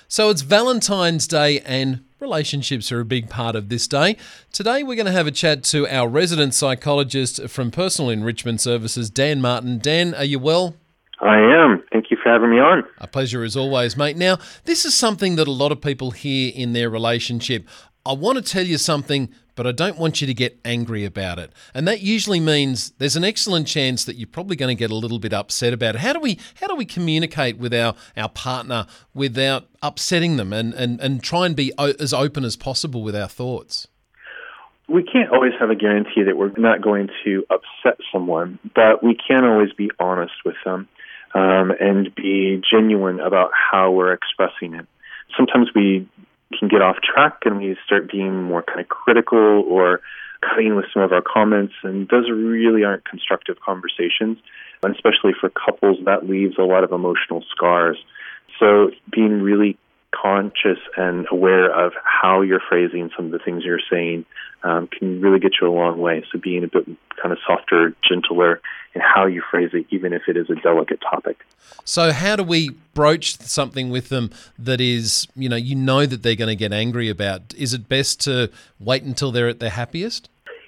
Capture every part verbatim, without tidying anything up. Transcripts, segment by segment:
So it's Valentine's Day and relationships are a big part of this day. Today we're going to have a chat to our resident psychologist from Personal Enrichment Services, Dan Martin. Dan, are you well? I am. Thank you for having me on. A pleasure as always, mate. Now, this is something that a lot of people hear in their relationship. I want to tell you something, but I don't want you to get angry about it. And that usually means there's an excellent chance that you're probably going to get a little bit upset about it. How do we how do we communicate with our, our partner without upsetting them and, and, and try and be o- as open as possible with our thoughts? We can't always have a guarantee that we're not going to upset someone, but we can always be honest with them um, and be genuine about how we're expressing it. Sometimes we can get off track and we start being more kind of critical or cutting with some of our comments, and those really aren't constructive conversations, and especially for couples, that leaves a lot of emotional scars. So being really conscious and aware of how you're phrasing some of the things you're saying um, can really get you a long way. So being a bit kind of softer, gentler in how you phrase it, even if it is a delicate topic. So how do we broach something with them that is, you know, you know that they're going to get angry about? Is it best to wait until they're at their happiest?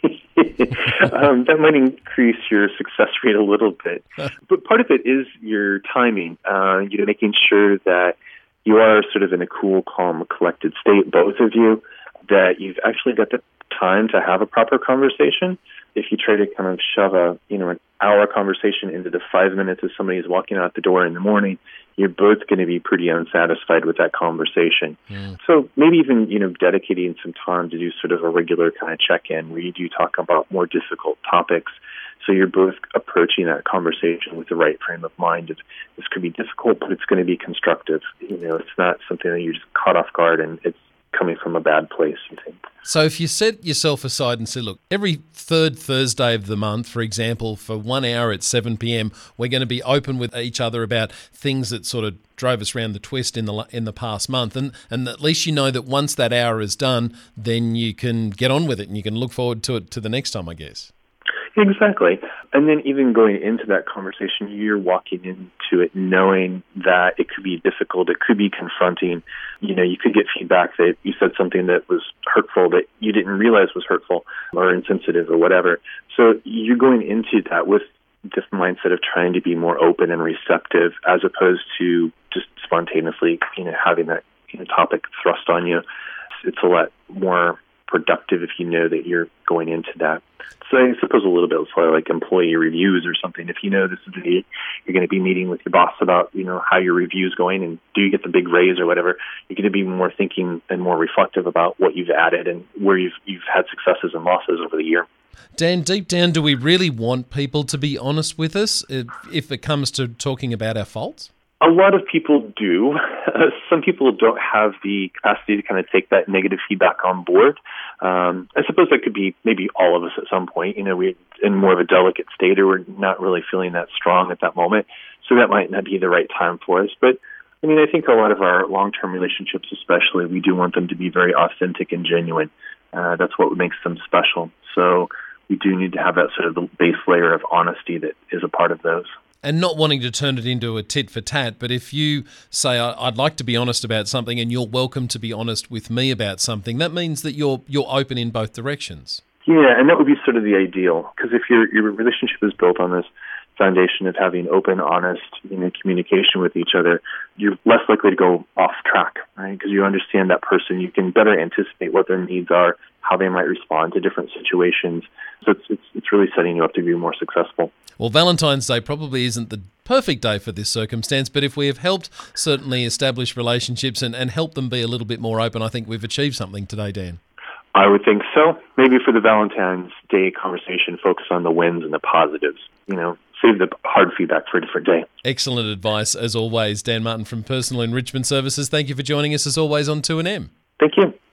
um, that might increase your success rate a little bit. But part of it is your timing, uh, you know, making sure that you are sort of in a cool, calm, collected state, both of you, that you've actually got the time to have a proper conversation. If you try to kind of shove a, you know, an hour conversation into the five minutes as somebody is walking out the door in the morning, you're both going to be pretty unsatisfied with that conversation. Mm. So maybe even, you know, dedicating some time to do sort of a regular kind of check-in where you do talk about more difficult topics. So you're both approaching that conversation with the right frame of mind. Of, this could be difficult, but it's going to be constructive. You know, it's not something that you're just caught off guard and it's coming from a bad place, you think. So if you set yourself aside and say, look, every third Thursday of the month, for example, for one hour at seven p.m., we're going to be open with each other about things that sort of drove us around the twist in the in the past month. And, and at least you know that once that hour is done, then you can get on with it and you can look forward to it to the next time, I guess. Exactly. And then even going into that conversation, you're walking into it knowing that it could be difficult, it could be confronting. You know, you could get feedback that you said something that was hurtful that you didn't realize was hurtful or insensitive or whatever. So you're going into that with this mindset of trying to be more open and receptive as opposed to just spontaneously, you know, having that, you know, topic thrust on you. It's a lot more productive if you know that you're going into that. So I suppose a little bit sort of like employee reviews or something. If you know this is the day you're going to be meeting with your boss about, you know, how your review's going and do you get the big raise or whatever, you're going to be more thinking and more reflective about what you've added and where you've you've had successes and losses over the year. Dan, deep down, do we really want people to be honest with us if, if it comes to talking about our faults? A lot of people do. Uh, some people don't have the capacity to kind of take that negative feedback on board. Um, I suppose that could be maybe all of us at some point. You know, we're in more of a delicate state or we're not really feeling that strong at that moment. So that might not be the right time for us. But, I mean, I think a lot of our long-term relationships especially, we do want them to be very authentic and genuine. Uh, that's what makes them special. So we do need to have that sort of the base layer of honesty that is a part of those. And not wanting to turn it into a tit for tat, but if you say, I'd like to be honest about something and you're welcome to be honest with me about something, that means that you're you're open in both directions. Yeah, and that would be sort of the ideal. Because if your your relationship is built on this foundation of having open, honest, you know, communication with each other, you're less likely to go off track, right? Because you understand that person. You can better anticipate what their needs are, how they might respond to different situations. So it's, it's, it's really setting you up to be more successful. Well, Valentine's Day probably isn't the perfect day for this circumstance, but if we have helped certainly establish relationships and, and help them be a little bit more open, I think we've achieved something today, Dan. I would think so. Maybe for the Valentine's Day conversation, focus on the wins and the positives. You know, save the hard feedback for a different day. Excellent advice, as always. Dan Martin from Personal Enrichment Services. Thank you for joining us, as always, on two N M. Thank you.